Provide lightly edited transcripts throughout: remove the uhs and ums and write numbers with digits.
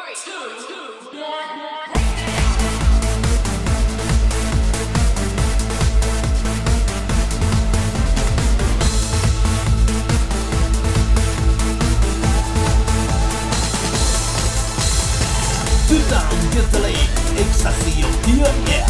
Get the lead, ecstasy of the air.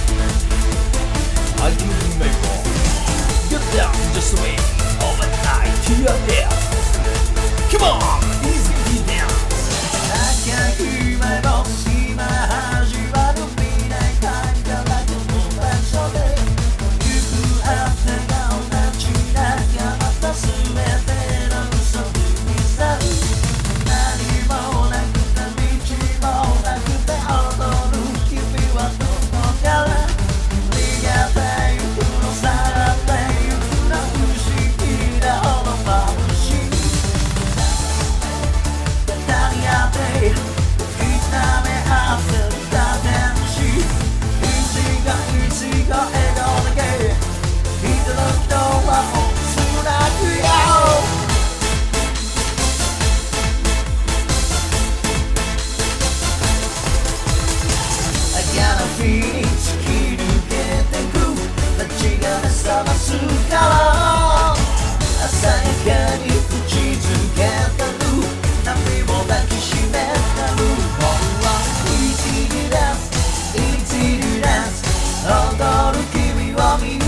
I can make more. Get down, just wait. Overnight, here. Come on, easy dance. 高く目の島始まる未来感からこの場所で行くあてが同じだがまた全ての嘘にさる何もなくて道もなくて踊る君はどこから逃げてゆくのさらってゆくの不思議なほど眩しい何やって痛め合ってるだけし一が笑顔だけ人の人はもうつなぐよ嫌なフィーリング突き抜けてく街が目覚ますから朝やかに打ちづけてる波も抱きしめてるEasy to dance, easy to dance 踊る君を見てる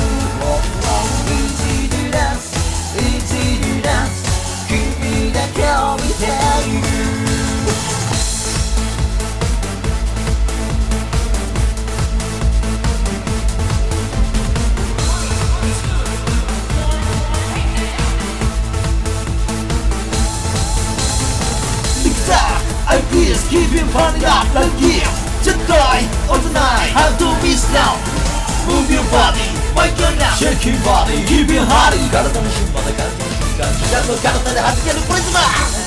Easy to dance, easy to dance 君だけを見てる Ideas keep you burning up like gear. Just die all the night. Have to miss now. Move your body, make your now. Shake your body, keep your heart. 体の芯まで感じる瞬間。時間の彼方で弾けるプリズム。